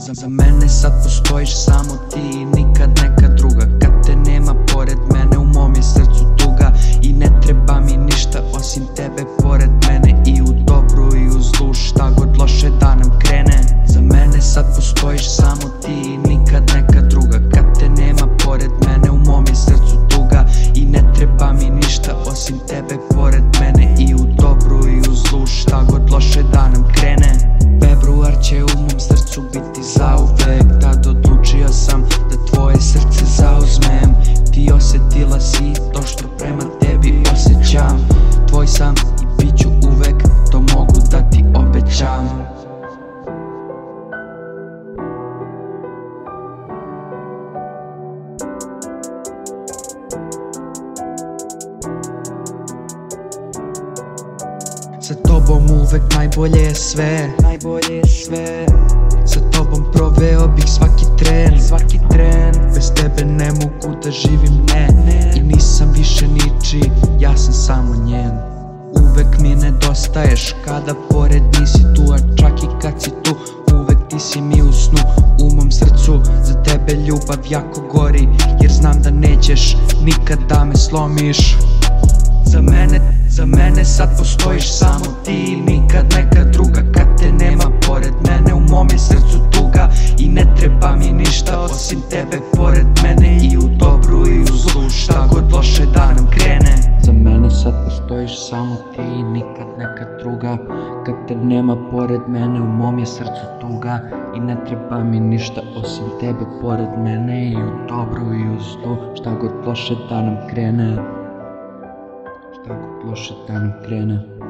Za mene sad postojiš samo ti i nikad neka druga. Kad te nema pored mene u mom je srcu tuga. I ne treba mi ništa osim tebe pored mene. I u dobru i u zlu, šta god loše da nam krene. Za mene sad postojiš samo ti i nikad neka druga. Kad te nema pored mene u mom je srcu tuga. I ne treba mi ništa osim tebe pored mene. I u dobru i u zlu, šta god loše da nam krene. Februar će u mom srcu biti zauvek. Tad odlučio sam da tvoje srce zauzmem. Ti osjetila si to što prema tebi osjećam. Tvoj sam i bit ću uvek, to mogu da ti obećam. Sa tobom uvek najbolje je sve, sa tobom proveo bih svaki tren. Bez tebe ne mogu da živim, ne. I nisam više ničiji, ja sam samo njen. Uvek mi nedostaješ kada pored nisi tu. A čak i kad si tu, uvek ti si mi u snu. U mom srcu za tebe ljubav jako gori. Jer znam da nećeš nikad da me slomiš. Za mene sad postojiš samo ti i nikad neka druga. Kad te nema pored mene u mom je srcu tuga. I ne treba mi ništa osim tebe pored mene. I u dobru i u zlu, šta god loše da nam krene. Za mene sad postojiš samo ti i nikad neka druga. Kad te nema pored mene u mom je srcu tuga. I ne treba mi ništa osim tebe pored mene. I u dobru i u zlu, šta god loše da nam krene. Tako loše da nam krene.